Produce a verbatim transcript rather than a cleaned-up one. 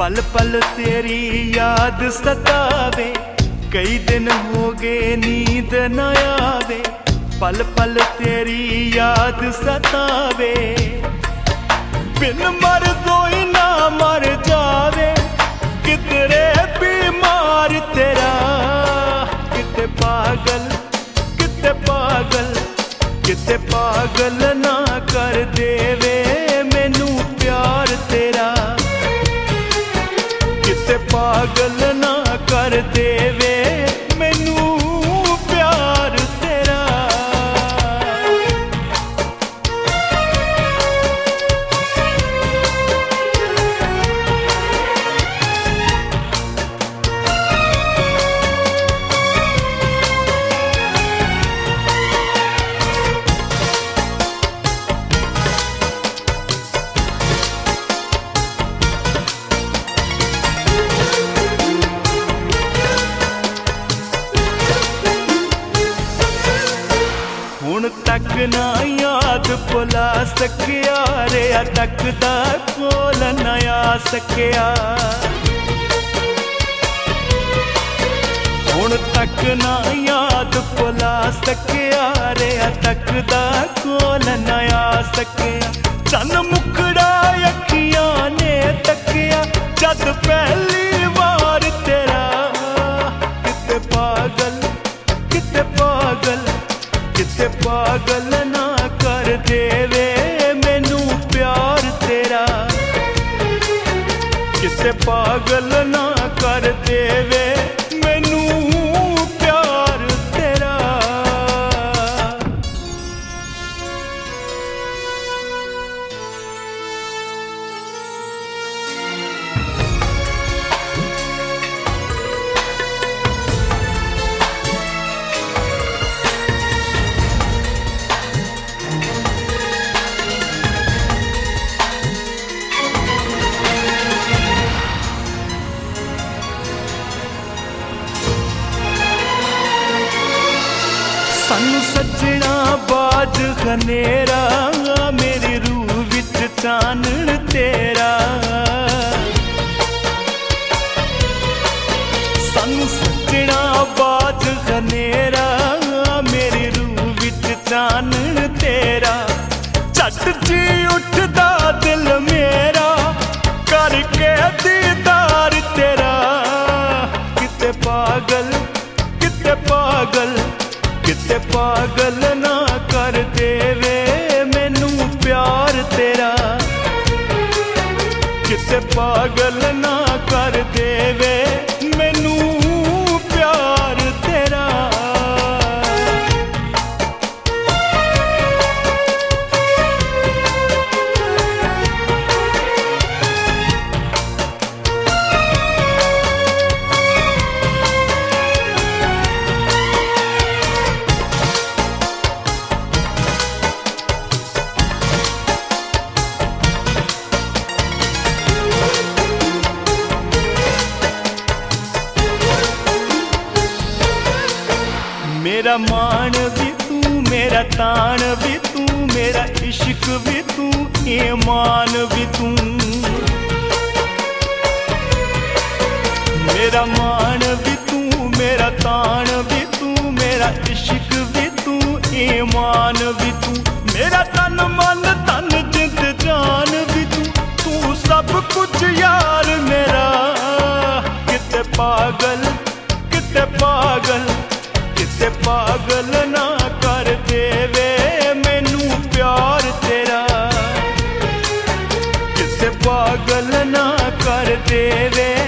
पल पल तेरी याद सतावे, कई दिन हो गए नींद न आवे। पल पल तेरी याद सतावे, बिन मर कोई ना मर जावे। कितरे बीमार तेरा, किते पागल किते पागल किते पागल ना कर देवे मैनू प्यार तेरा। किते पागल ना कर देवे मैनू प्यार तेरा। हुण तक ना याद भुला सकिया रे, तकदा कोल ना आ सकिया। हुण तक ना याद भुला सकिया रे, तकदा कोल ना आ सकिया। चन मुखड़ा अखियां ने तकिया जद पहली बार तेरा। किते पागल किते पागल किते पागल ना कर देवे मैनू प्यार तेरा। किते पागल ना कर देवे मैनू प्यार तेरा। सानू सजना बाज खनेरा, मेरी रूह विच चानण तेरा। सानू सजना बाज खनेरा, मेरी रूह विच चानण तेरा। झट जी उठदा दिल मेरा करके दीदार तेरा। किते पागल किते पागल किते पागल ना कर देवे मैनू प्यार तेरा। किते पागल ना कर देवे मैनू प्यार तेरा। मेरा मान भी तू, मेरा तान भी तू, मेरा इश्क भी तू, ईमान भी तू। मेरा मान भी तू, मेरा तान भी तू, मेरा इश्क भी तू, ईमान भी तू। मेरा तन मन तन जिंद जान भी तू, तू सब कुछ यार मेरा। किते पागल किते पागल किते पागल ना कर देवे मैनू प्यार तेरा। किते पागल ना कर देवे